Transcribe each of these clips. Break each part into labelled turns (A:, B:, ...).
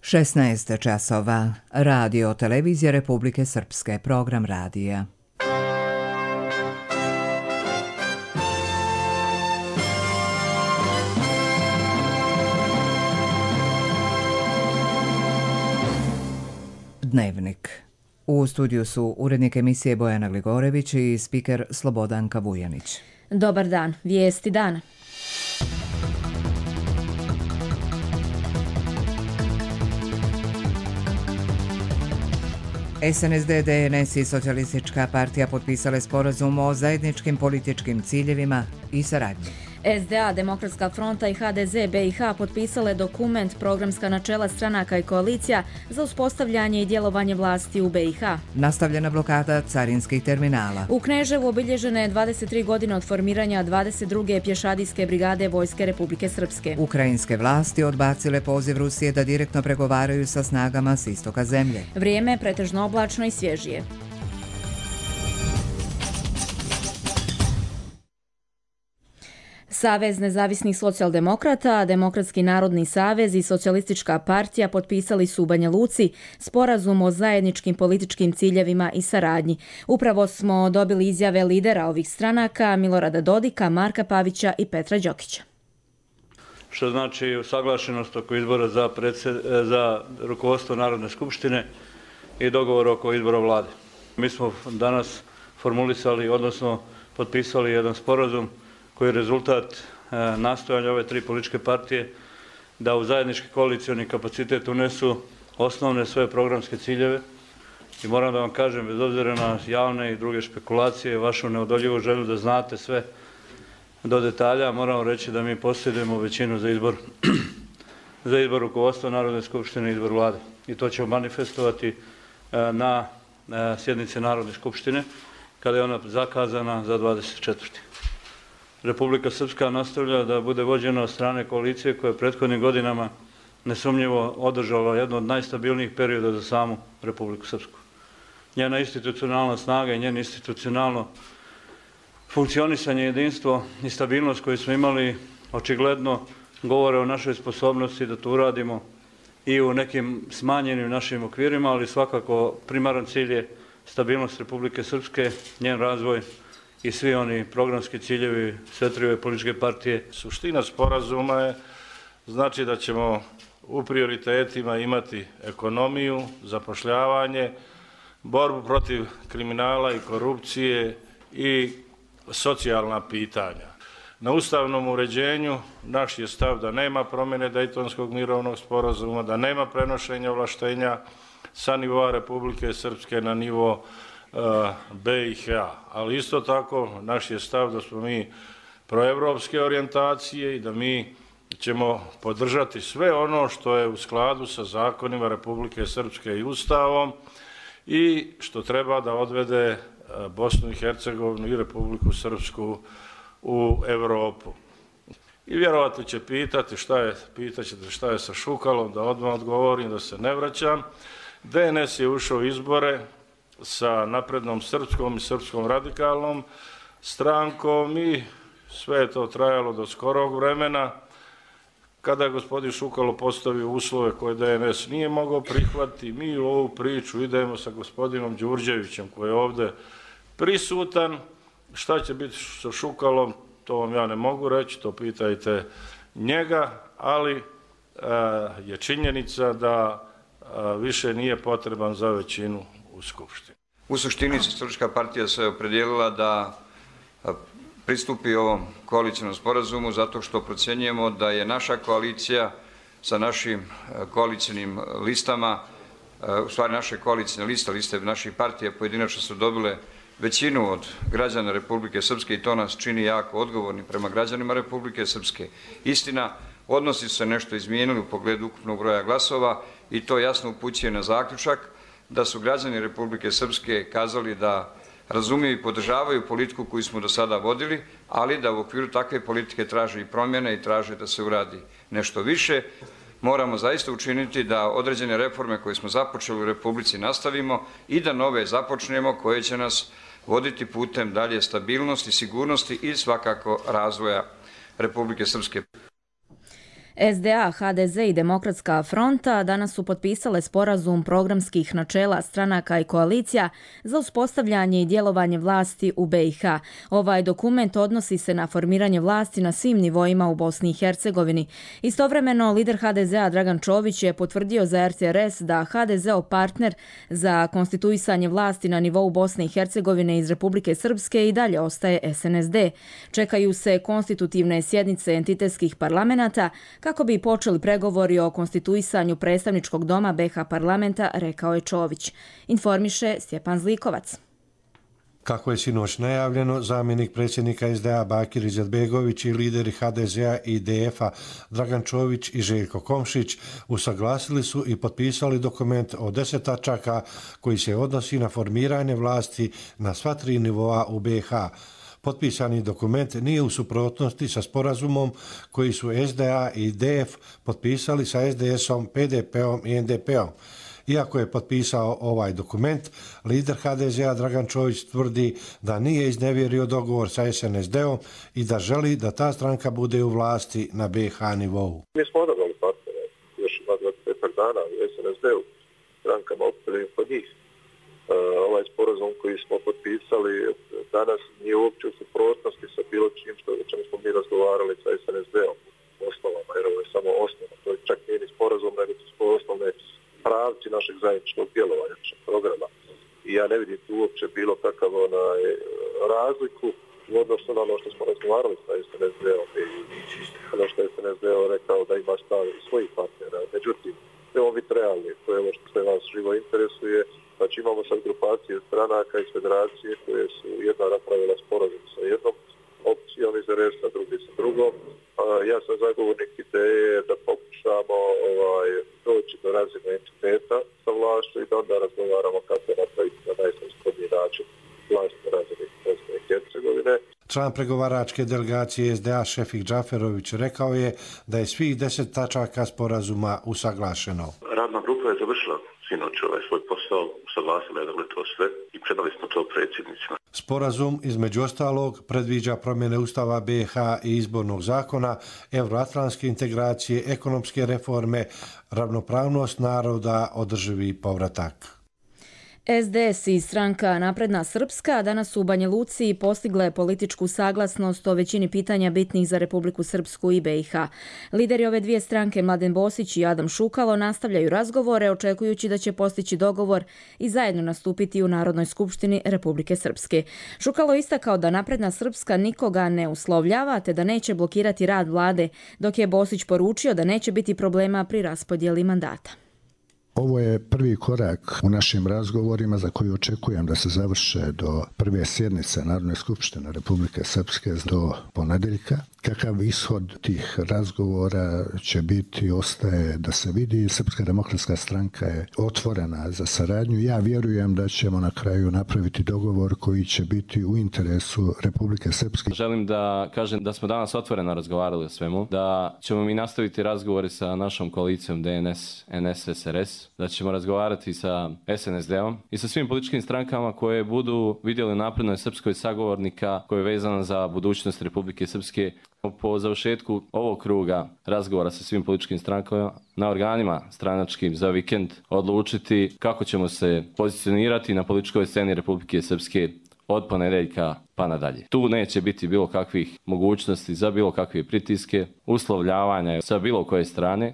A: 16 časova. Radio Televizija Republike Srpske. Program radija. Dnevnik. U studiju su urednik emisije Bojana Gligorević i spiker Slobodanka Vujanić.
B: Dobar dan. Vijesti dana.
A: SNSD, DNS i Socijalistička partija potpisale sporazum o zajedničkim političkim ciljevima i saradnji.
B: SDA, Demokratska fronta i HDZ BiH potpisale dokument Programska načela stranaka i koalicija za uspostavljanje i djelovanje vlasti u BiH.
A: Nastavljena blokada carinskih terminala.
B: U Kneževu obilježene je 23 godine od formiranja 22. pješadijske brigade Vojske Republike Srpske.
A: Ukrajinske vlasti odbacile poziv Rusije da direktno pregovaraju sa snagama s istoka zemlje.
B: Vrijeme je pretežno oblačno i svježije. Savez nezavisnih socijaldemokrata, Demokratski narodni savez i Socijalistička partija potpisali su u Banja Luci sporazum o zajedničkim političkim ciljevima i saradnji. Upravo smo dobili izjave lidera ovih stranaka, Milorada Dodika, Marka Pavića i Petra Đokića.
C: Što znači usaglašenost oko izbora za rukovodstvo Narodne skupštine i dogovor oko izbora vlade. Mi smo danas formulisali, odnosno potpisali jedan sporazum koji je rezultat nastojanja ove tri političke partije da u zajednički koalicioni kapacitet unesu osnovne svoje programske ciljeve. I moram da vam kažem, bez obzira na javne i druge špekulacije, vašu neodoljivu želju da znate sve do detalja, moramo reći da mi posjedujemo većinu za izbor rukovodstva Narodne skupštine i izbor vlade. I to ćemo manifestovati na sjednici Narodne skupštine kada je ona zakazana za 24. Republika Srpska nastavlja da bude vođena od strane koalicije koja je prethodnim godinama nesumnjivo održala jedno od najstabilnijih perioda za samu Republiku Srpsku. Njena institucionalna snaga i njeno institucionalno funkcionisanje, jedinstvo i stabilnost koju smo imali očigledno govore o našoj sposobnosti da to uradimo i u nekim smanjenim našim okvirima, ali svakako primaran cilj je stabilnost Republike Srpske, njen razvoj i svi oni programski ciljevi sve tri političke partije.
D: Suština sporazuma je znači da ćemo u prioritetima imati ekonomiju, zapošljavanje, borbu protiv kriminala i korupcije i socijalna pitanja. Na ustavnom uređenju naš je stav da nema promjene Dejtonskog mirovnog sporazuma, da nema prenošenja ovlaštenja sa nivoa Republike Srpske na nivo BiH, ali isto tako naš je stav da smo mi proevropske orijentacije i da mi ćemo podržati sve ono što je u skladu sa zakonima Republike Srpske i Ustavom i što treba da odvede Bosnu i Hercegovinu i Republiku Srpsku u Evropu. I vjerovatno će pitaćete šta je sa Šukalom, da odmah odgovorim, da se ne vraćam. DNS je ušao u izbore sa Naprednom Srpskom i Srpskom radikalnom strankom i sve je to trajalo do skorog vremena. Kada je gospodin Šukalo postavio uslove koje DNS nije mogao prihvatiti, mi u ovu priču idemo sa gospodinom Đurđevićem koji je ovdje prisutan. Šta će biti sa Šukalom, to vam ja ne mogu reći, to pitajte njega, ali je činjenica da više nije potreban za većinu u Skupštini.
E: U suštini Socijalistička partija se opredijelila da pristupi ovom koalicijnom sporazumu zato što procjenjujemo da je naša koalicija sa našim koalicijnim listama, u stvari naše koalicijne liste naših partija pojedinačno su dobile većinu od građana Republike Srpske i to nas čini jako odgovorni prema građanima Republike Srpske. Istina, odnosi su se nešto izmijenili u pogledu ukupnog broja glasova i to jasno upućuje na zaključak da su građani Republike Srpske kazali da razumiju i podržavaju politiku koju smo do sada vodili, ali da u okviru takve politike traže i promjene i traže da se uradi nešto više. Moramo zaista učiniti da određene reforme koje smo započeli u Republici nastavimo i da nove započnemo koje će nas voditi putem dalje stabilnosti, sigurnosti i svakako razvoja Republike Srpske.
B: SDA, HDZ i Demokratska fronta danas su potpisale sporazum programskih načela stranaka i koalicija za uspostavljanje i djelovanje vlasti u BiH. Ovaj dokument odnosi se na formiranje vlasti na svim nivoima u Bosni i Hercegovini. Istovremeno, lider HDZ-a Dragan Čović je potvrdio za RTRS da HDZ-ov partner za konstituisanje vlasti na nivou Bosne i Hercegovine iz Republike Srpske i dalje ostaje SNSD. Čekaju se konstitutivne sjednice entitetskih parlamenata kako bi počeli pregovori o konstituisanju predstavničkog doma BiH parlamenta, rekao je Čović. Informiše Stjepan Zlikovac.
F: Kako je sinoć najavljeno, zamjenik predsjednika SDA Bakir Izetbegović i lideri HDZ-a i IDF-a Dragan Čović i Željko Komšić usaglasili su i potpisali dokument o 10 tačaka koji se odnosi na formiranje vlasti na sva 3 nivoa u BiH. Potpisani dokument nije u suprotnosti sa sporazumom koji su SDA i IDF potpisali sa SDS-om, PDP-om i NDP-om. Iako je potpisao ovaj dokument, lider HDZ-a Dragan Čović tvrdi da nije iznevjerio dogovor sa SNSD-om i da želi da ta stranka bude u vlasti na BiH nivou.
G: Mi smo odabrali partnere, još ima 25 dana u SNSD-u, strankama opet kod njih. Ovaj sporazum koji smo potpisali danas nije uopće u suprotnosti sa bilo čim o čemu smo mi razgovarali sa SNSD-om osnovama, jer ovo je samo osnova. To je čak nije ni sporazum, nego su osnovne pravci našeg zajedničkog djelovanja, našeg programa. I ja ne vidim tu uopće bilo kakav razliku u odnosu na ono što smo razgovarali sa SNSD-om i ono što je SNSD rekao da ima stav svojih partnera. Međutim, trebamo biti realni, to je ovo što se vas živo interesuje. Znači imamo sad grupacije stranaka iz federacije koje su jedna napravila sporazum sa jednom opcijom iz RS, a drugi sa drugom. Ja sam zagovornik ideje da pokušamo doći do razine entiteta sa vlašću i da onda razgovaramo kako napraviti na najsvrskodniji način vlast na razine Bosne i Hercegovine.
F: Član pregovaračke delegacije SDA Šefik Džaferović rekao je da je svih 10 tačaka sporazuma usaglašeno.
H: Radna grupa je završila sinoć svoj posao, saglasila je to sve i predali smo to predsjednicima.
F: Sporazum, između ostalog, predviđa promjene Ustava BiH i izbornog zakona, euroatlantske integracije, ekonomske reforme, ravnopravnost naroda, održivi povratak.
B: SDS i stranka Napredna Srpska danas u Banja Luci postigle političku saglasnost o većini pitanja bitnih za Republiku Srpsku i BiH. Lideri ove dvije stranke, Mladen Bosić i Adam Šukalo, nastavljaju razgovore očekujući da će postići dogovor i zajedno nastupiti u Narodnoj skupštini Republike Srpske. Šukalo istakao da Napredna Srpska nikoga ne uslovljava te da neće blokirati rad vlade, dok je Bosić poručio da neće biti problema pri raspodjeli mandata.
I: Ovo je prvi korak u našim razgovorima za koji očekujem da se završe do prve sjednice Narodne skupštine Republike Srpske do ponedjeljka. Kakav ishod tih razgovora će biti, ostaje da se vidi. Srpska demokratska stranka je otvorena za saradnju. Ja vjerujem da ćemo na kraju napraviti dogovor koji će biti u interesu Republike Srpske.
J: Želim da kažem da smo danas otvoreno razgovarali o svemu, da ćemo mi nastaviti razgovore sa našom koalicijom DNS, NS, SRS, da ćemo razgovarati sa SNSD-om i sa svim političkim strankama koje budu vidjeli Naprednoj Srpskoj sagovornika koji je vezan za budućnost Republike Srpske. Po završetku ovog kruga razgovora sa svim političkim strankama na organima stranačkim za vikend odlučiti kako ćemo se pozicionirati na političkoj sceni Republike Srpske od ponedjeljka pa nadalje. Tu neće biti bilo kakvih mogućnosti za bilo kakve pritiske, uslovljavanja sa bilo koje strane.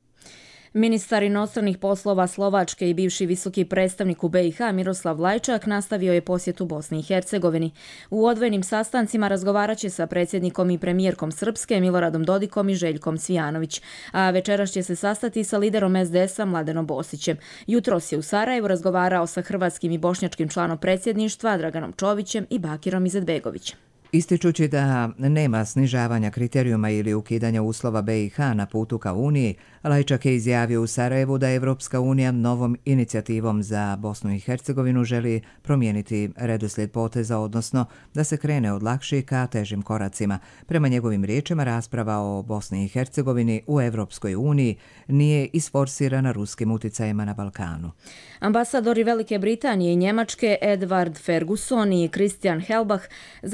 B: Ministar inostranih poslova Slovačke i bivši visoki predstavnik u BiH Miroslav Lajčak nastavio je posjetu Bosni i Hercegovini. U odvojenim sastancima razgovarat će sa predsjednikom i premijerkom Srpske Miloradom Dodikom i Željkom Cvijanović, a večeras će se sastati sa liderom SDS-a Mladenom Bosićem. Jutros je u Sarajevu razgovarao sa hrvatskim i bošnjačkim članom predsjedništva Draganom Čovićem i Bakirom Izetbegovićem.
A: Ističući da nema snižavanja kriterijuma ili ukidanja uslova BiH na putu ka Uniji, Lajčak je izjavio u Sarajevu da Evropska unija novom inicijativom za Bosnu i Hercegovinu želi promijeniti redoslijed poteza, odnosno da se krene od lakših ka težim koracima. Prema njegovim riječima, rasprava o Bosni i Hercegovini u Evropskoj uniji nije isforsirana ruskim uticajima na Balkanu.
B: Ambasadori Velike Britanije i Njemačke Edward Ferguson i Christian Helbach zadovoljni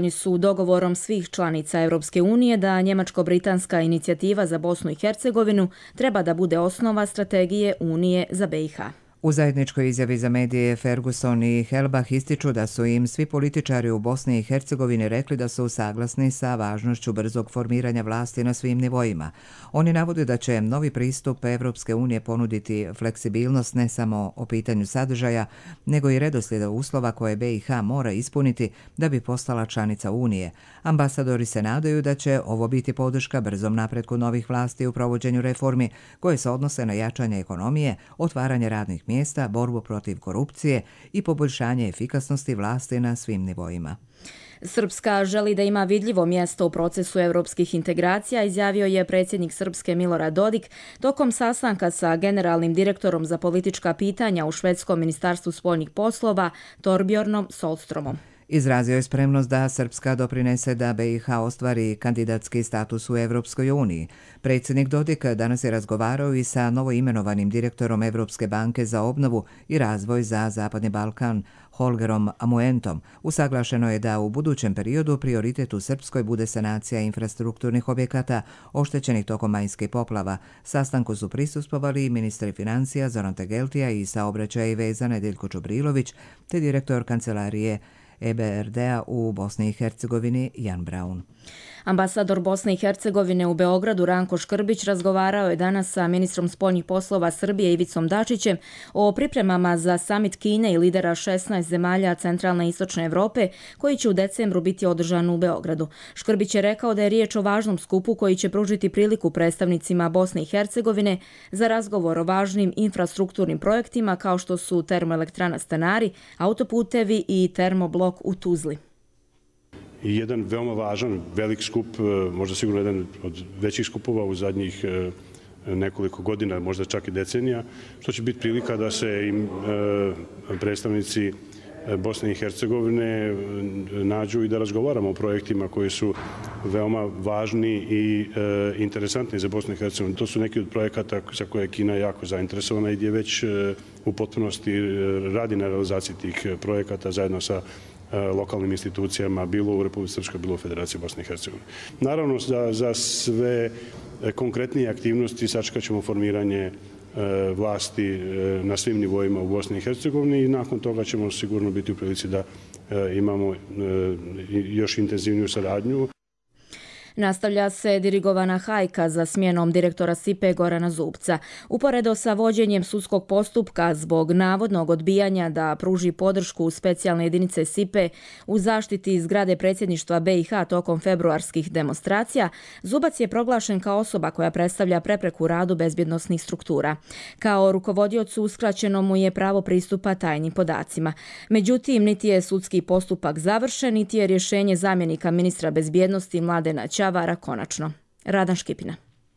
B: zadovoljni su dogovorom svih članica Europske unije da njemačko-britanska inicijativa za Bosnu i Hercegovinu treba da bude osnova strategije Unije za BiH.
A: U zajedničkoj izjavi za medije Ferguson i Helbach ističu da su im svi političari u Bosni i Hercegovini rekli da su saglasni sa važnošću brzog formiranja vlasti na svim nivoima. Oni navode da će novi pristup Evropske unije ponuditi fleksibilnost ne samo o pitanju sadržaja, nego i redoslijeda uslova koje BiH mora ispuniti da bi postala članica Unije. Ambasadori se nadaju da će ovo biti podrška brzom napretku novih vlasti u provođenju reformi koje se odnose na jačanje ekonomije, otvaranje radnih mjesta, borbu protiv korupcije i poboljšanje efikasnosti vlasti na svim nivoima.
B: Srpska želi da ima vidljivo mjesto u procesu europskih integracija, izjavio je predsjednik Srpske Milorad Dodik tokom sastanka sa generalnim direktorom za politička pitanja u švedskom ministarstvu spoljnih poslova Torbjornom Solstromom.
A: Izrazio je spremnost da Srpska doprinese da BiH ostvari kandidatski status u Evropskoj uniji. Predsjednik Dodik danas je razgovarao i sa novoimenovanim direktorom Evropske banke za obnovu i razvoj za Zapadni Balkan, Holgerom Amuentom. Usaglašeno je da u budućem periodu prioritet u Srpskoj bude sanacija infrastrukturnih objekata oštećenih tokom majskih poplava. Sastanku su prisustvovali i ministri financija Zoran Tegeltija i saobraćaja i veza Nedeljko Čubrilović, te direktor kancelarije EBRD-a u Bosni i Hercegovini Jan Braun.
B: Ambasador Bosne i Hercegovine u Beogradu Ranko Škrbić razgovarao je danas sa ministrom spoljnih poslova Srbije Ivicom Dačićem o pripremama za samit Kine i lidera 16 zemalja centralne i istočne Evrope koji će u decembru biti održan u Beogradu. Škrbić je rekao da je riječ o važnom skupu koji će pružiti priliku predstavnicima Bosne i Hercegovine za razgovor o važnim infrastrukturnim projektima kao što su termoelektrana Stanari, autoputevi i termoblok u Tuzli.
K: I jedan veoma važan, velik skup, možda sigurno jedan od većih skupova u zadnjih nekoliko godina, možda čak i decenija, što će biti prilika da se im predstavnici Bosne i Hercegovine nađu i da razgovaramo o projektima koji su veoma važni i interesantni za Bosnu i Hercegovinu. To su neki od projekata za koje je Kina jako zainteresovana i gdje već u potpunosti radi na realizaciji tih projekata zajedno sa lokalnim institucijama, bilo u Republici Srpskoj, bilo u Federaciji Bosne i Hercegovine. Naravno, za sve konkretnije aktivnosti sačekat ćemo formiranje vlasti na svim nivoima u Bosni i Hercegovini i nakon toga ćemo sigurno biti u prilici da imamo još intenzivniju saradnju.
B: Nastavlja se dirigovana hajka za smjenom direktora SIPE Gorana Zubca. Uporedo sa vođenjem sudskog postupka zbog navodnog odbijanja da pruži podršku specijalne jedinice SIPE u zaštiti zgrade predsjedništva BiH tokom februarskih demonstracija, Zubac je proglašen kao osoba koja predstavlja prepreku radu bezbjednosnih struktura. Kao rukovodiocu uskraćeno mu je pravo pristupa tajnim podacima. Međutim, niti je sudski postupak završen, niti je rješenje zamjenika ministra bezbjednosti Mladena Čavara konačno. Radan Škipina.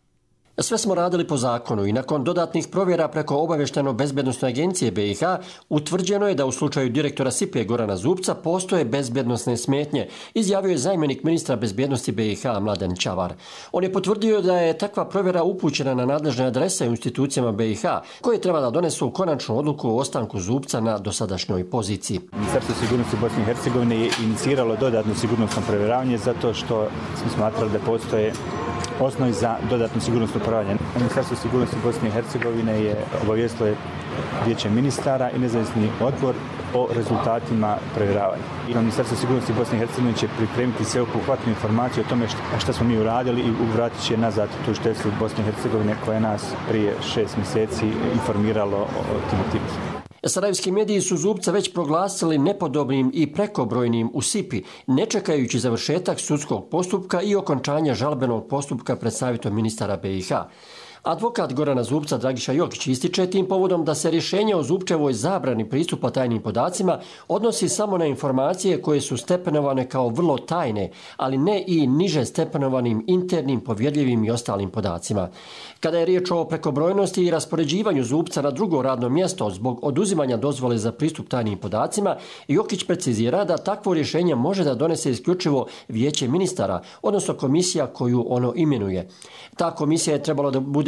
L: Sve smo radili po zakonu i nakon dodatnih provjera preko obavještajno-bezbjednosne agencije BiH utvrđeno je da u slučaju direktora SIPE Gorana Zubca postoje bezbjednosne smetnje, izjavio je zamjenik ministra bezbjednosti BiH Mladen Čavar. On je potvrdio da je takva provjera upućena na nadležne adrese u institucijama BiH koje treba da donesu konačnu odluku o ostanku Zubca na dosadašnjoj poziciji.
M: Ministarstvo sigurnosti Bosne i Hercegovine je iniciralo dodatno sigurnosno provjeravanje zato što smo smatrali da postoje osnovi za dodatno sigurnosno provjeravanje. Ministarstvo sigurnosti Bosne i Hercegovine je obavijestilo vijeće ministara i nezavisni odbor o rezultatima provjeravanja. Ministarstvo sigurnosti Bosne i Hercegovine će pripremiti sveobuhvatnu informaciju o tome šta smo mi uradili i vratit će nazad tužiteljstvu Bosne i Hercegovine koje nas prije 6 mjeseci informiralo o tim aktivnostima.
L: Sarajevski mediji su Zubca već proglasili nepodobnim i prekobrojnim u SIPI, ne čekajući završetak sudskog postupka i okončanja žalbenog postupka pred savjetom ministara BiH. Advokat Gorana Zubca Dragiša Jokić ističe tim povodom da se rješenje o Zubčevoj zabrani pristupa tajnim podacima odnosi samo na informacije koje su stepenovane kao vrlo tajne, ali ne i niže stepenovanim internim, povjerljivim i ostalim podacima. Kada je riječ o prekobrojnosti i raspoređivanju Zubca na drugo radno mjesto zbog oduzimanja dozvole za pristup tajnim podacima, Jokić precizira da takvo rješenje može da donese isključivo vijeće ministara, odnosno komisija koju ono imenuje. Ta komisija je trebala da bude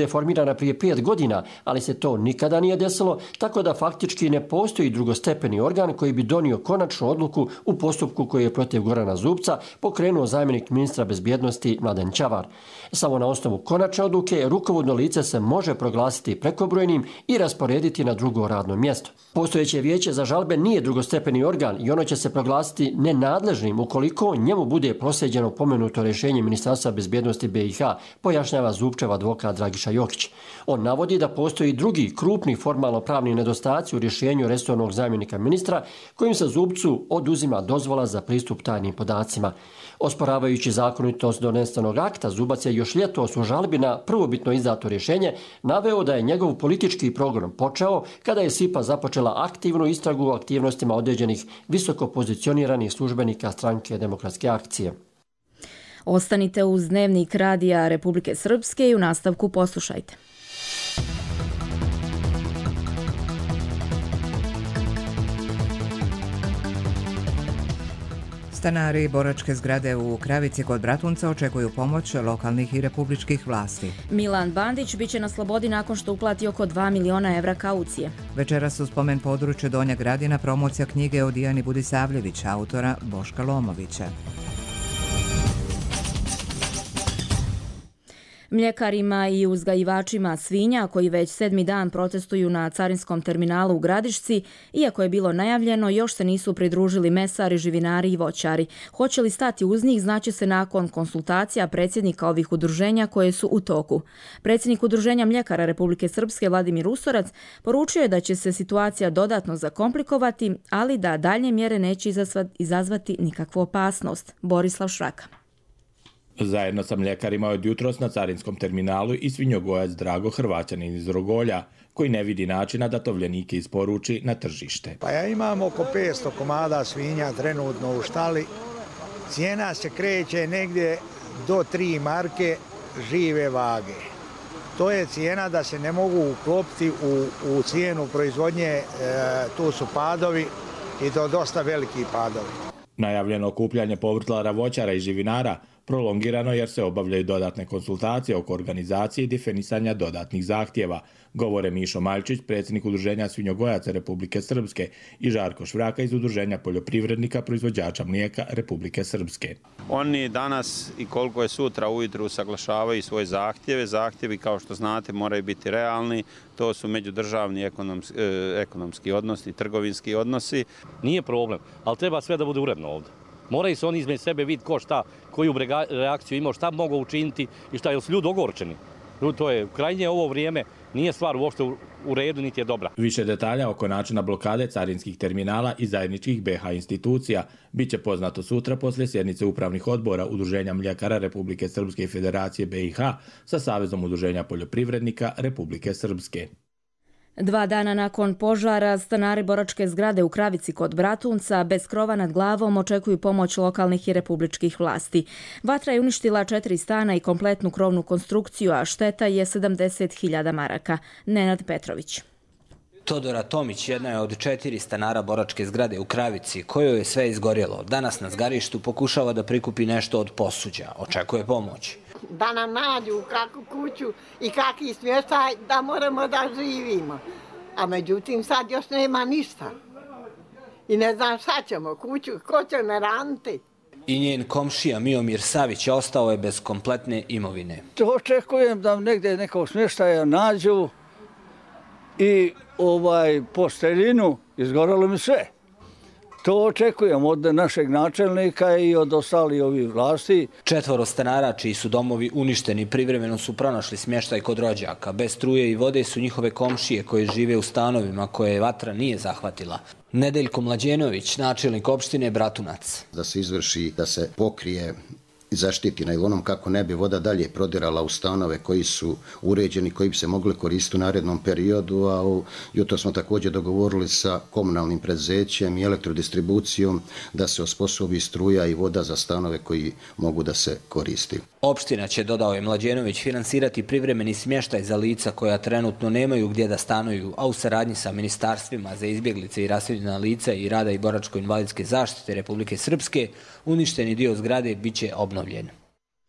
L: bude formirana prije 5 godina, ali se to nikada nije desilo, tako da faktički ne postoji drugostepeni organ koji bi donio konačnu odluku u postupku koji je protiv Gorana Zubca pokrenuo zamjenik ministra bezbjednosti Mladen Ćavar. Samo na osnovu konačne odluke rukovodno lice se može proglasiti prekobrojnim i rasporediti na drugo radno mjesto. Postojeće vijeće za žalbe nije drugostepeni organ i ono će se proglasiti nenadležnim ukoliko njemu bude proslijeđeno pomenuto rješenje Ministarstva bezbjednosti BiH, pojašnjava Zubčev advokat Dragiša Jokić. On navodi da postoji drugi krupni formalno-pravni nedostaci u rješenju resornog zamjenika ministra kojim se Zubcu oduzima dozvola za pristup tajnim podacima. Osporavajući zakonitost donesenog akta, Zubac je još ljetos u žalbi na prvobitno izdato rješenje naveo da je njegov politički program počeo kada je SIPA započela aktivnu istragu o aktivnostima određenih visoko pozicioniranih službenika stranke Demokratske akcije.
B: Ostanite uz Dnevnik radija Republike Srpske i u nastavku poslušajte.
A: Stanari boračke zgrade u Kravici kod Bratunca očekuju pomoć lokalnih i republičkih vlasti.
B: Milan Bandić biće na slobodi nakon što uplati oko 2 miliona evra kaucije.
A: Večeras u spomen području Donja Gradina promocija knjige o Dijani Budisavljević, autora Boška Lomovića.
B: Mljekarima i uzgajivačima svinja koji već 7. dan protestuju na carinskom terminalu u Gradišci, iako je bilo najavljeno, još se nisu pridružili mesari, živinari i voćari. Hoće li stati uz njih, znaće se nakon konsultacija predsjednika ovih udruženja koje su u toku. Predsjednik Udruženja mljekara Republike Srpske Vladimir Usorac poručio je da će se situacija dodatno zakomplikovati, ali da daljnje mjere neće izazvati nikakvu opasnost. Borislav Šraka.
N: Zajedno sa mljekarima od jutros na carinskom terminalu i svinjogojac Drago Hrvaćanin iz Rogolja, koji ne vidi načina da tovljenike isporuči na tržište.
O: Pa ja imam oko 500 komada svinja trenutno u štali. Cijena se kreće negdje do 3 marke žive vage. To je cijena da se ne mogu uklopiti u cijenu proizvodnje, tu su padovi i to dosta veliki padovi.
N: Najavljeno okupljanje povrtlara, voćara i živinara prolongirano jer se obavljaju dodatne konsultacije oko organizacije i definisanja dodatnih zahtjeva, govore Mišo Maljčić, predsjednik Udruženja svinjogojaca Republike Srpske, i Žarko Švraka iz Udruženja poljoprivrednika proizvođača mlijeka Republike Srpske.
P: Oni danas i koliko je sutra ujutru usaglašavaju svoje zahtjeve. Zahtjevi, kao što znate, moraju biti realni. To su međudržavni ekonomski odnosi, trgovinski odnosi.
Q: Nije problem, ali treba sve da bude uredno ovdje. Moraju se oni između sebe vidjeti ko šta, koju reakciju imao, šta mogu učiniti i šta, jer su ljudi ogorčeni. To je krajnje ovo vrijeme, nije stvar uopšte u redu, niti je dobra.
N: Više detalja oko načina blokade carinskih terminala i zajedničkih BiH institucija bit će poznato sutra poslije sjednice upravnih odbora Udruženja mljekara Republike Srpske i Federacije BiH sa Savezom udruženja poljoprivrednika Republike Srpske.
B: 2 dana nakon požara, stanari boračke zgrade u Kravici kod Bratunca bez krova nad glavom očekuju pomoć lokalnih i republičkih vlasti. Vatra je uništila 4 stana i kompletnu krovnu konstrukciju, a šteta je 70.000 maraka. Nenad Petrović.
R: Todora Tomić jedna je od 4 stanara boračke zgrade u Kravici, kojoj je sve izgorjelo. Danas na zgarištu pokušava da prikupi nešto od posuđa. Očekuje pomoć.
S: Da nam nađu kakvu kuću i kakvi smještaj da moramo da živimo. A međutim sad još nema ništa. I ne znam šta ćemo, kuću, ko će me raniti.
R: I njen komšija Miomir Savić ostao je bez kompletne imovine.
T: Očekujem da negdje nekog smještaja nađu i posteljinu, izgoralo mi sve. To očekujem od našeg načelnika i od ostalih ovih vlasti.
R: 4 stanara čiji su domovi uništeni privremeno su pronašli smještaj kod rođaka. Bez struje i vode su njihove komšije koje žive u stanovima koje vatra nije zahvatila. Nedeljko Mlađenović, načelnik opštine Bratunac.
U: Da se izvrši, da se pokrije i zaštiti najlonom kako ne bi voda dalje prodirala u stanove koji su uređeni, koji bi se mogli koristiti u narednom periodu, a jutro smo također dogovorili sa komunalnim preduzećem i elektrodistribucijom da se osposobi struja i voda za stanove koji mogu da se koristi.
R: Opština će, dodao je Mlađenović, finansirati privremeni smještaj za lica koja trenutno nemaju gdje da stanuju, a u saradnji sa ministarstvima za izbjeglice i raseljena lica i rada i boračko-invalidske zaštite Republike Srpske uništeni dio zgrade bit će obnovljen.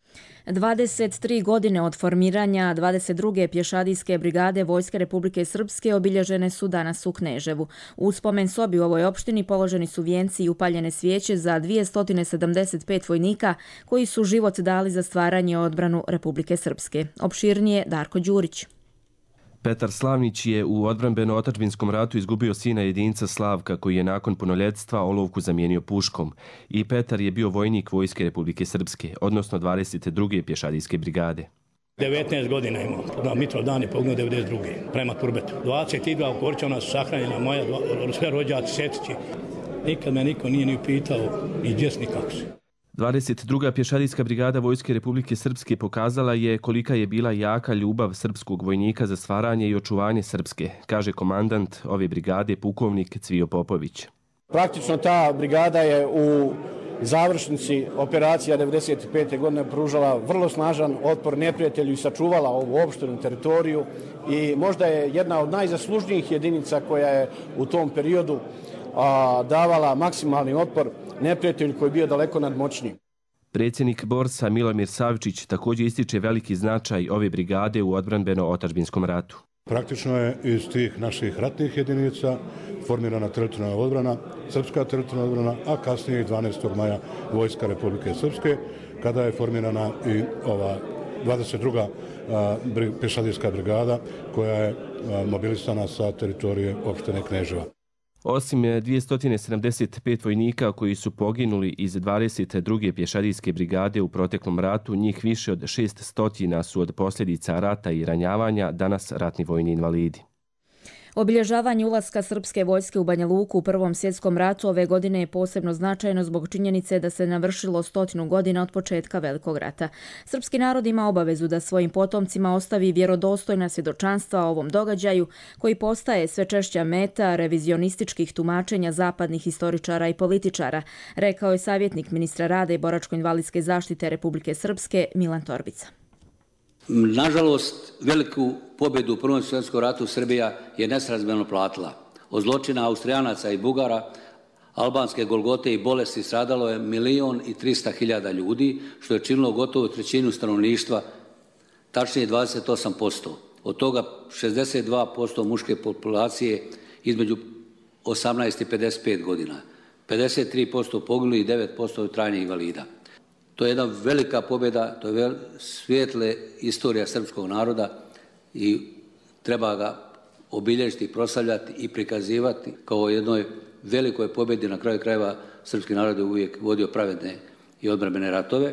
B: 23 godine od formiranja 22. pješadijske brigade Vojske Republike Srpske obilježene su danas u Kneževu. U spomen sobi u ovoj opštini položeni su vijenci i upaljene svijeće za 275 vojnika koji su život dali za stvaranje i odbranu Republike Srpske. Opširnije Darko Đurić.
C: Petar Slavnić je u odbrambeno-otadžbinskom ratu izgubio sina jedinca Slavka koji je nakon punoljetstva olovku zamijenio puškom. I Petar je bio vojnik Vojske Republike Srpske, odnosno 22. pješadijske brigade.
V: 19 godina imao. Na Mitrovdan je poginuo 92. prema Turbetu. 22 Korčana su sahranjena moja, sve rođaci, setići. Nikad me niko nije ni upitao i gdjes nikako se.
C: 22. pješadijska brigada Vojske Republike Srpske pokazala je kolika je bila jaka ljubav srpskog vojnika za stvaranje i očuvanje Srpske, kaže komandant ove brigade pukovnik Cvijo Popović.
W: Praktično ta brigada je u završnici operacija 95. godine pružala vrlo snažan otpor neprijatelju i sačuvala ovu opštinu teritoriju i možda je jedna od najzaslužnijih jedinica koja je u tom periodu davala maksimalni otpor neprijatelju koji je bio daleko nadmoćniji.
C: Predsjednik Borsa Milomir Savčić također ističe veliki značaj ove brigade u odbrambeno-otadžbinskom ratu.
K: Praktično je iz tih naših ratnih jedinica formirana teritorijalna odbrana, srpska teritorijalna odbrana, a kasnije 12. maja Vojska Republike Srpske, kada je formirana i ova 22. pješadijska brigada koja je mobilisana sa teritorije opštine Kneževa.
C: Osim 275 vojnika koji su poginuli iz 22. pješadijske brigade u proteklom ratu, njih više od 600 su od posljedica rata i ranjavanja danas ratni vojni invalidi.
B: Obilježavanje ulaska srpske vojske u Banja Luku u Prvom svjetskom ratu ove godine je posebno značajno zbog činjenice da se navršilo 100 godina od početka Velikog rata. Srpski narod ima obavezu da svojim potomcima ostavi vjerodostojna svjedočanstva o ovom događaju, koji postaje sve češća meta revizionističkih tumačenja zapadnih historičara i političara, rekao je savjetnik ministra rada i boračko-invalidske zaštite Republike Srpske Milan Torbica.
X: Nažalost, veliku pobjedu u Prvom svjetskom ratu Srbija je nesrazmjerno platila. Od zločina Austrijanaca i Bugara, albanske golgote i bolesti stradalo je 1.300.000 ljudi, što je činilo gotovo trećinu stanovništva, tačnije 28%. Od toga 62% muške populacije između 18 i 55 godina, 53% poginulih i 9% trajnih invalida. To je jedna velika pobjeda, to je svijetle istorija srpskog naroda i treba ga obilježiti, proslavljati i prikazivati kao jednoj velikoj pobjedi. Na kraju krajeva srpski narod je uvijek vodio pravedne i odbrambene ratove.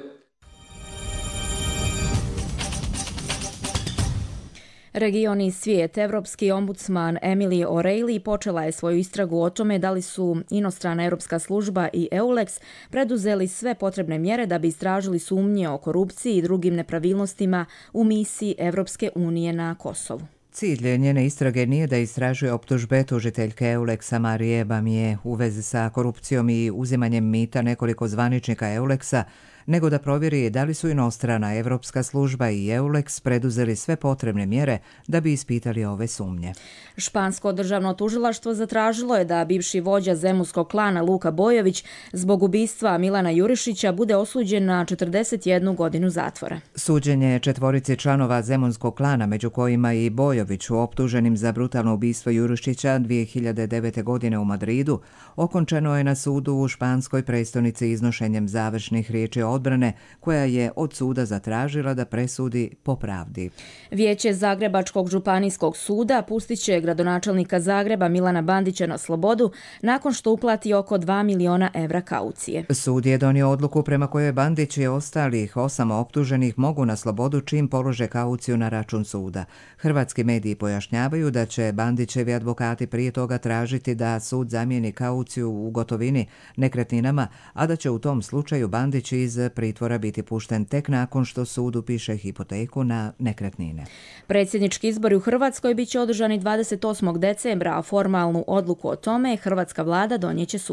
B: Region i svijet. Evropski ombudsman Emily O'Reilly počela je svoju istragu o tome da li su inostrana europska služba i EULEX preduzeli sve potrebne mjere da bi istražili sumnje o korupciji i drugim nepravilnostima u misiji Evropske unije na Kosovu.
A: Cilj njene istrage nije da istražuje optužbe tužiteljke EULEX-a Marije Bamije u vezi sa korupcijom i uzimanjem mita nekoliko zvaničnika EULEX-a, nego da provjeri da li su inostrana Evropska služba i EULEX preduzeli sve potrebne mjere da bi ispitali ove sumnje.
B: Špansko državno tužilaštvo zatražilo je da bivši vođa zemunskog klana Luka Bojović zbog ubistva Milana Jurišića bude osuđen na 41 godinu zatvora.
A: Suđenje četvorici članova zemunskog klana, među kojima i Bojoviću optuženim za brutalno ubistvo Jurišića 2009. godine u Madridu, okončeno je na sudu u španskoj prestonici iznošenjem završnih riječi odbrane, koja je od suda zatražila da presudi po pravdi.
B: Vijeće Zagrebačkog županijskog suda pustit će gradonačelnika Zagreba Milana Bandića na slobodu nakon što uplati oko 2 miliona evra kaucije.
A: Sud je donio odluku prema kojoj Bandić i ostalih 8 optuženih mogu na slobodu čim polože kauciju na račun suda. Hrvatski mediji pojašnjavaju da će Bandićevi advokati prije toga tražiti da sud zamijeni kauciju u gotovini nekretninama, a da će u tom slučaju Bandić iz pritvora biti pušten tek nakon što sud upiše hipoteku na nekretnine.
B: Predsjednički izbori u Hrvatskoj biće održani 28. decembra, a formalnu odluku o tome hrvatska vlada donijeće sutra.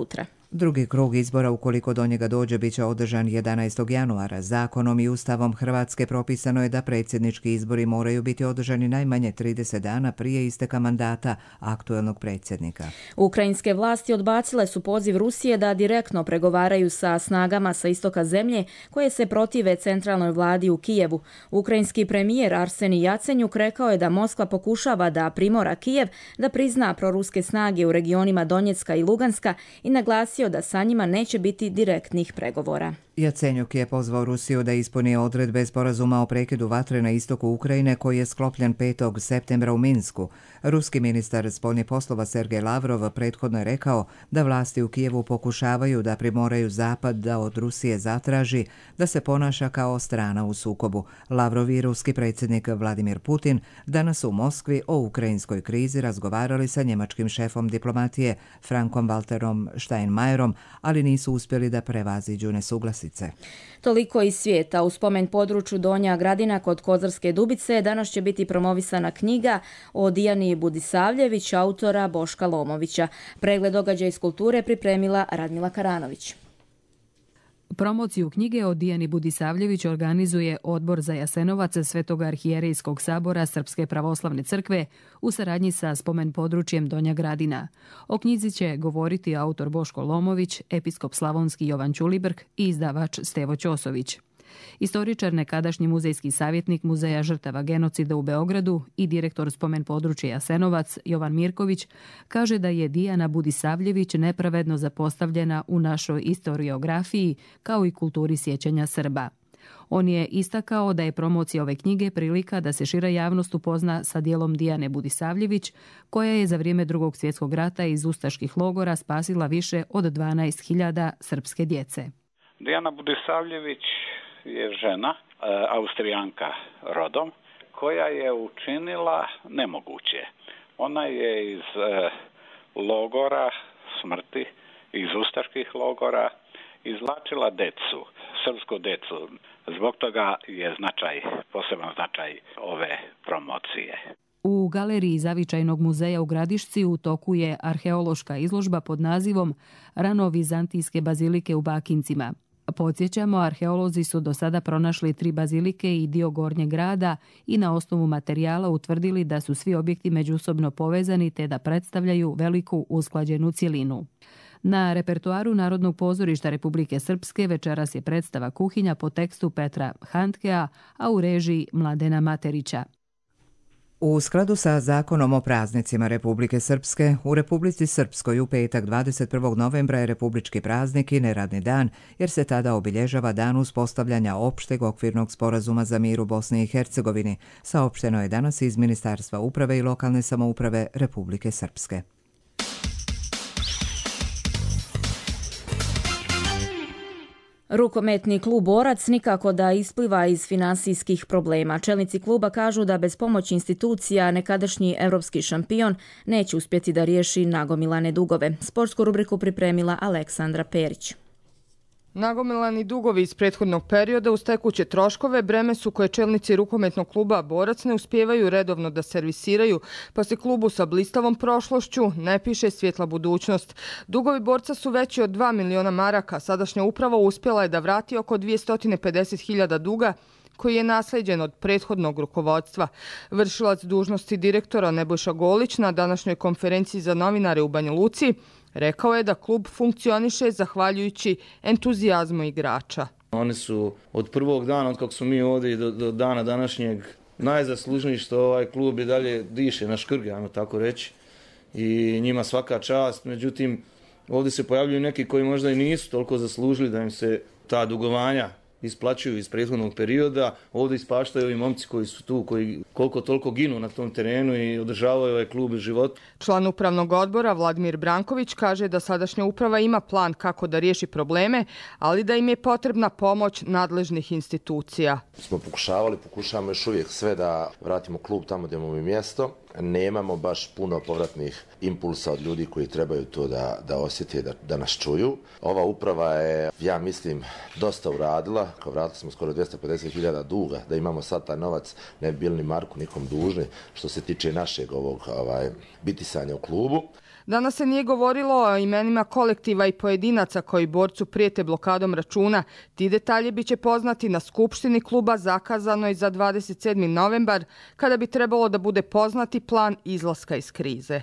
A: Drugi krug izbora, ukoliko do njega dođe, bit će održan 11. januara. Zakonom i Ustavom Hrvatske propisano je da predsjednički izbori moraju biti održani najmanje 30 dana prije isteka mandata aktuelnog predsjednika.
B: Ukrajinske vlasti odbacile su poziv Rusije da direktno pregovaraju sa snagama sa istoka zemlje koje se protive centralnoj vladi u Kijevu. Ukrajinski premijer Arsenij Jacenjuk rekao je da Moskva pokušava da primora Kijev da prizna proruske snage u regionima Donjecka i Luganska i naglasio da sa njima neće biti direktnih pregovora.
A: Jacenjuk je pozvao Rusiju da ispuni odredbe sporazuma o prekidu vatre na istoku Ukrajine koji je sklopljen 5. septembra u Minsku. Ruski ministar spoljnih poslova Sergej Lavrov prethodno je rekao da vlasti u Kijevu pokušavaju da primoraju Zapad da od Rusije zatraži da se ponaša kao strana u sukobu. Lavrov i ruski predsjednik Vladimir Putin danas u Moskvi o ukrajinskoj krizi razgovarali sa njemačkim šefom diplomatije Frankom Walterom Steinmeierom, ali nisu uspjeli da prevaziđu nesuglasice.
B: Toliko iz svijeta. U spomen području Donja Gradina kod Kozarske Dubice danas će biti promovisana knjiga o Dijani Budisavljević, autora Boška Lomovića. Pregled događaja iz kulture pripremila Radmila Karanović.
D: Promociju knjige o Dijani Budisavljević organizuje Odbor za Jasenovac Svetog arhijerejskog sabora Srpske pravoslavne crkve u saradnji sa spomen područjem Donja Gradina. O knjizi će govoriti autor Boško Lomović, episkop slavonski Jovan Ćulibrk i izdavač Stevo Ćosović. Istoričar, nekadašnji muzejski savjetnik Muzeja žrtava genocida u Beogradu i direktor spomen područja Jasenovac Jovan Mirković kaže da je Dijana Budisavljević nepravedno zapostavljena u našoj historiografiji kao i kulturi sjećanja Srba. On je istakao da je promocija ove knjige prilika da se šira javnost upozna sa dijelom Dijane Budisavljević, koja je za vrijeme Drugog svjetskog rata iz ustaških logora spasila više od 12.000 srpske djece.
E: Dijana Budisavljević je žena, Austrijanka rodom, koja je učinila nemoguće. Ona je iz logora smrti, iz ustaških logora, izvlačila decu, srpsku decu. Zbog toga je poseban značaj ove promocije.
D: U galeriji Zavičajnog muzeja u Gradišci u toku je arheološka izložba pod nazivom Rano-vizantijske bazilike u Bakincima. Podsjećamo, arheolozi su do sada pronašli 3 bazilike i dio Gornjeg grada i na osnovu materijala utvrdili da su svi objekti međusobno povezani te da predstavljaju veliku usklađenu cjelinu. Na repertoaru Narodnog pozorišta Republike Srpske večeras je predstava Kuhinja po tekstu Petra Handkea, a u režiji Mladena Materića.
A: U skladu sa zakonom o praznicima Republike Srpske, u Republici Srpskoj u petak 21. novembra je republički praznik i neradni dan, jer se tada obilježava dan uspostavljanja opšteg okvirnog sporazuma za mir u Bosni i Hercegovini, saopšteno je danas iz Ministarstva uprave i lokalne samouprave Republike Srpske.
B: Rukometni klub Borac nikako da ispliva iz finansijskih problema. Čelnici kluba kažu da bez pomoći institucija nekadašnji europski šampion neće uspjeti da riješi nagomilane dugove. Sportsku rubriku pripremila Aleksandra Perić.
G: Nagomilani dugovi iz prethodnog perioda uz tekuće troškove breme su koje čelnici rukometnog kluba Borac ne uspijevaju redovno da servisiraju, pa se klubu sa blistavom prošlošću ne piše svjetla budućnost. Dugovi Borca su veći od 2 miliona maraka. Sadašnja uprava uspjela je da vrati oko 250.000 duga koji je naslijeđen od prethodnog rukovodstva. Vršilac dužnosti direktora Nebojša Golić na današnjoj konferenciji za novinare u Banja Luci rekao je da klub funkcioniše zahvaljujući entuzijazmu igrača.
H: Oni su od prvog dana, od kako su mi ovdje do dana današnjeg, najzaslužniji što ovaj klub i dalje diše na škrge, ajmo tako reći. I njima svaka čast. Međutim, ovdje se pojavljuju neki koji možda i nisu toliko zaslužili da im se ta dugovanja isplaćuju iz prethodnog perioda. Ovdje ispaštaju ovi momci koji su tu, koji koliko toliko ginu na tom terenu i održavaju ovaj klub i život.
G: Član upravnog odbora Vladimir Branković kaže da sadašnja uprava ima plan kako da riješi probleme, ali da im je potrebna pomoć nadležnih institucija.
Y: Pokušavamo još uvijek sve da vratimo klub tamo gdje mu je mjesto. Nemamo baš puno povratnih impulsa od ljudi koji trebaju to da osjete, da nas čuju. Ova uprava je, ja mislim, dosta uradila. Vratili smo skoro 250.000 duga. Da imamo sad taj novac, ne bi bili ni marku nikom dužni što se tiče našeg bitisanja u klubu.
G: Danas se nije govorilo o imenima kolektiva i pojedinaca koji borcu prijete blokadom računa. Ti detalji biće poznati na skupštini kluba zakazanoj za 27. novembar, kada bi trebalo da bude poznati plan izlaska iz krize.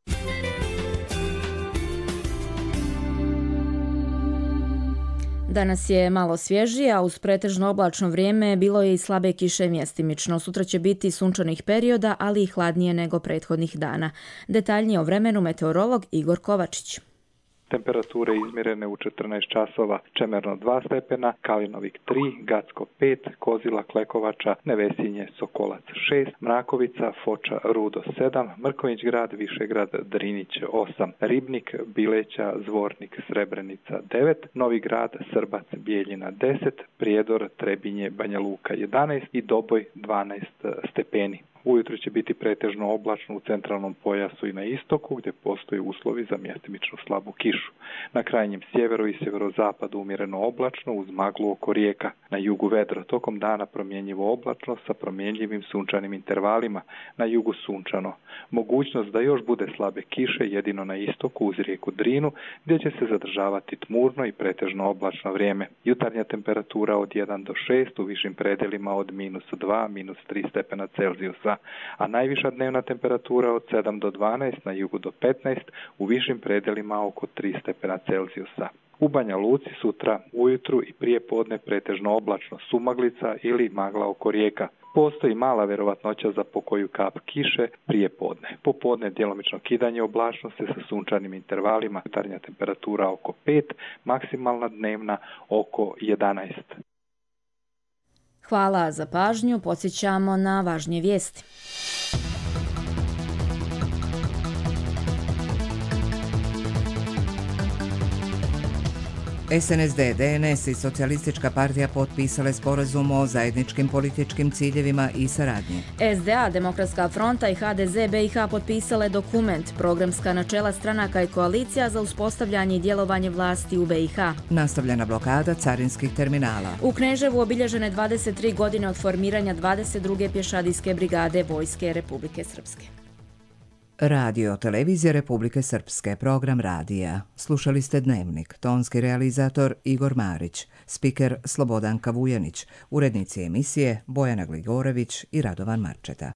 B: Danas je malo svježije, a uz pretežno oblačno vrijeme bilo je i slabe kiše mjestimično. Sutra će biti sunčanih perioda, ali i hladnije nego prethodnih dana. Detaljnije o vremenu meteorolog Igor Kovačić.
F: Temperature izmjerene u 14 časova: Čemerno 2 stepena, Kalinovik 3, Gacko 5, Kozila, Klekovača, Nevesinje, Sokolac 6, Mrakovica, Foča, Rudo 7, Mrkonjić grad, Višegrad, Drinić 8, Ribnik, Bileća, Zvornik, Srebrenica 9, Novi grad, Srbac, Bijeljina 10, Prijedor, Trebinje, Banja Luka 11 i Doboj 12 stepeni. Ujutro će biti pretežno oblačno u centralnom pojasu i na istoku, gdje postoje uslovi za mjestimičnu slabu kišu. Na krajnjem sjeveru i sjeverozapadu umjereno oblačno uz maglu oko rijeka. Na jugu vedro, tokom dana promjenjivo oblačno sa promjenjivim sunčanim intervalima, na jugu sunčano. Mogućnost da još bude slabe kiše jedino na istoku uz rijeku Drinu, gdje će se zadržavati tmurno i pretežno oblačno vrijeme. Jutarnja temperatura od 1 do 6, u višim predelima od -2, -3 stepena Celzijusa, a najviša dnevna temperatura od 7 do 12, na jugu do 15, u višim predelima oko 3 stepena Celzijusa. U Banja Luci sutra ujutru i prije podne pretežno oblačno, sumaglica ili magla oko rijeka. Postoji mala vjerovatnoća za pokoju kap kiše prije podne. Popodne djelomično kidanje oblačnosti sa sunčanim intervalima, jutarnja temperatura oko 5, maksimalna dnevna oko 11.
B: Hvala za pažnju, podsjećamo na važnije vijesti.
A: SNSD, DNS i Socijalistička partija potpisale sporazum o zajedničkim političkim ciljevima i saradnji.
B: SDA, Demokratska fronta i HDZ BiH potpisale dokument, programska načela stranaka i koalicija za uspostavljanje i djelovanje vlasti u BiH.
A: Nastavljena blokada carinskih terminala.
B: U Kneževu obilježene 23 godine od formiranja 22. pješadijske brigade Vojske Republike Srpske.
A: Radio Televizije Republike Srpske, program radija. Slušali ste Dnevnik, tonski realizator Igor Marić, spiker Slobodanka Vujanić, urednici emisije Bojana Gligorević i Radovan Marčeta.